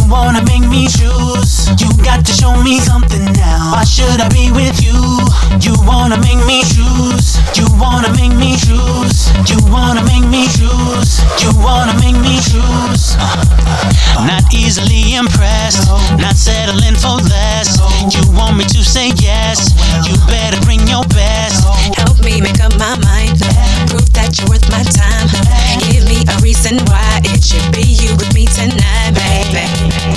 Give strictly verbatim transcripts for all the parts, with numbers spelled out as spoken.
wanna make me choose. You got to show me something now. Why should I be with you? You wanna make me choose. You wanna make me choose. You wanna make me choose. You wanna make me choose. Not easily impressed, not settling for less. You want me to say yes, you better bring your best. Help me make up my mind, prove that you're worth my time. Give me a reason why it should be you with me tonight, baby.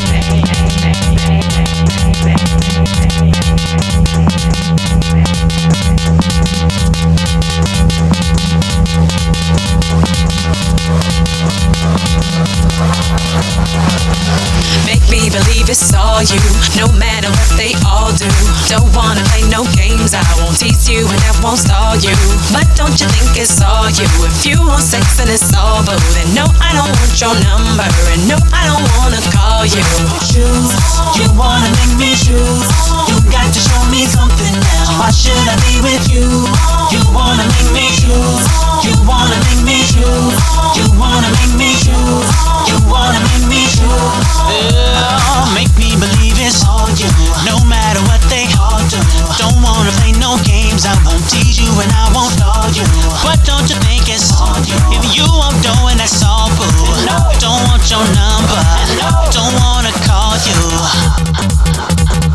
Make me believe it's all you, no matter what they all do. Don't wanna play no games, I won't tease you and I won't stall you. But don't you think it's all you? If you want sex and it's all boo, then no, I don't want your number, and no, I don't wanna call you. Choose, you wanna make me choose. You got to show me something now. Why should I be with you? You wanna make me choose. You wanna make me choose. You wanna make me choose. You wanna make me choose. Yeah, make me believe it's all you, no matter what they all do. Don't wanna play no games, I won't tease you and I won't call you. But don't you think it's all you? If you won't do it, that's all boo. Don't want your number, don't wanna call you.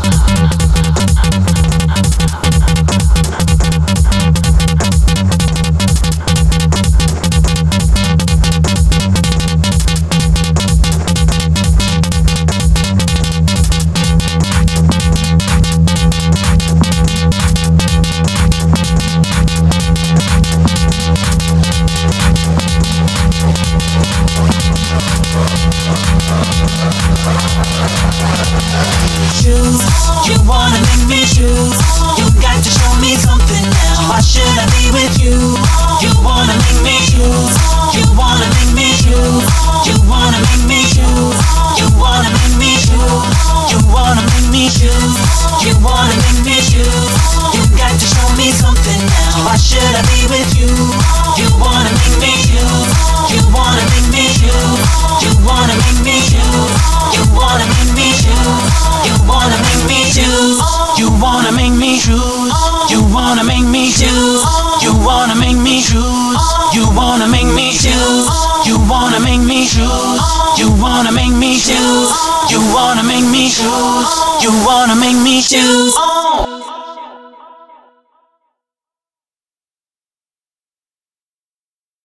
Choose, you wanna make me choose. You got to show me something now. Why should I be with you? You wanna make me choose. You wanna make me choose. You wanna make me choose. You wanna make me choose. You wanna make me choose. You wanna make me choose. You got to show me something now. Why should I be with you? You wanna make me choose. You wanna make me choose. You wanna make me choose. You wanna make me choose. You wanna make me choose. You wanna make me choose. You wanna make me choose. You wanna make me choose. You wanna make me choose. You wanna make me choose. You wanna make me choose. You wanna make me choose. You wanna make me choose.